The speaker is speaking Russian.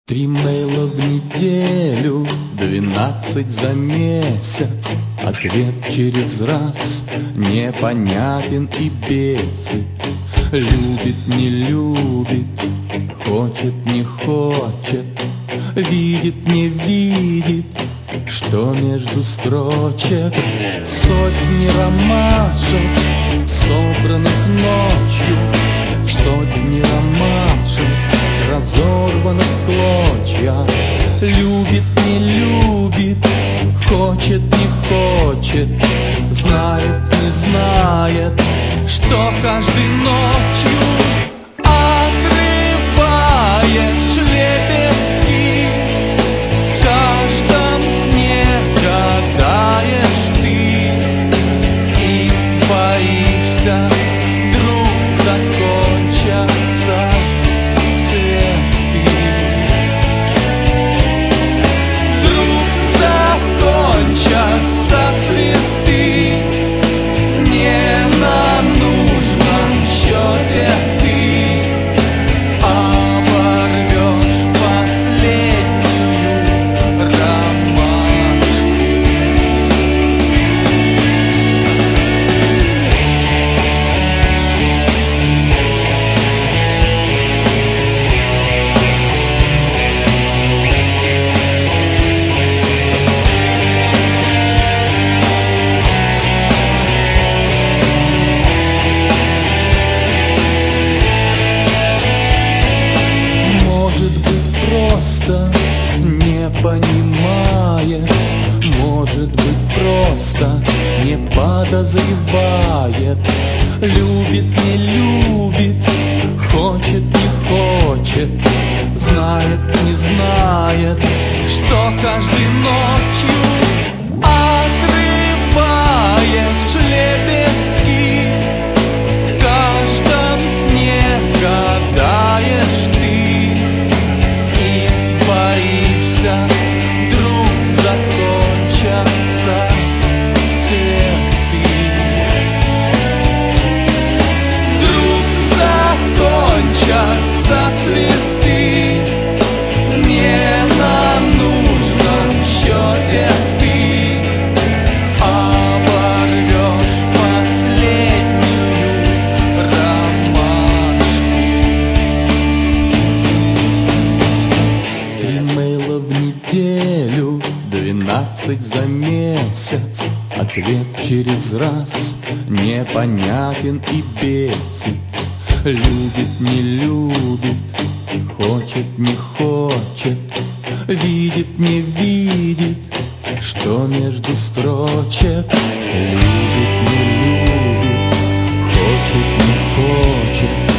3 мейла в неделю, 12 за месяц. Ответ через раз непонятен и бесит. Любит, не любит, хочет, не хочет, видит, не видит, что между строчек. Сотни ромашек, собранных ночью, сотни ромашек, разорванных в клочья. Любит, не любит, хочет, не хочет, знает, не знает, что каждой ночью отрываешь лепестки. В каждом сне гадаешь ты и боишься, вдруг закончатся цветы. Вдруг закончатся цветы. Не на нужном счете ты оборвешь последнюю ромашку. Может быть, просто не понимает, может быть, просто не подозревает. Любит, не любит, хочет, не хочет, знает, не знает, что каждой ночью отрываешь лепестки. В каждом сне гадаешь ты и боишься, вдруг закончатся цветы. Вдруг закончатся цветы. Не на нужном счете ты оборвешь последнюю ромашку. 3 мейла в неделю, 12 за месяц. Ответ через раз непонятен и бесит. Любит, не любит, хочет, не хочет, видит, не видит, что между строчек. Любит, не любит, хочет, не хочет,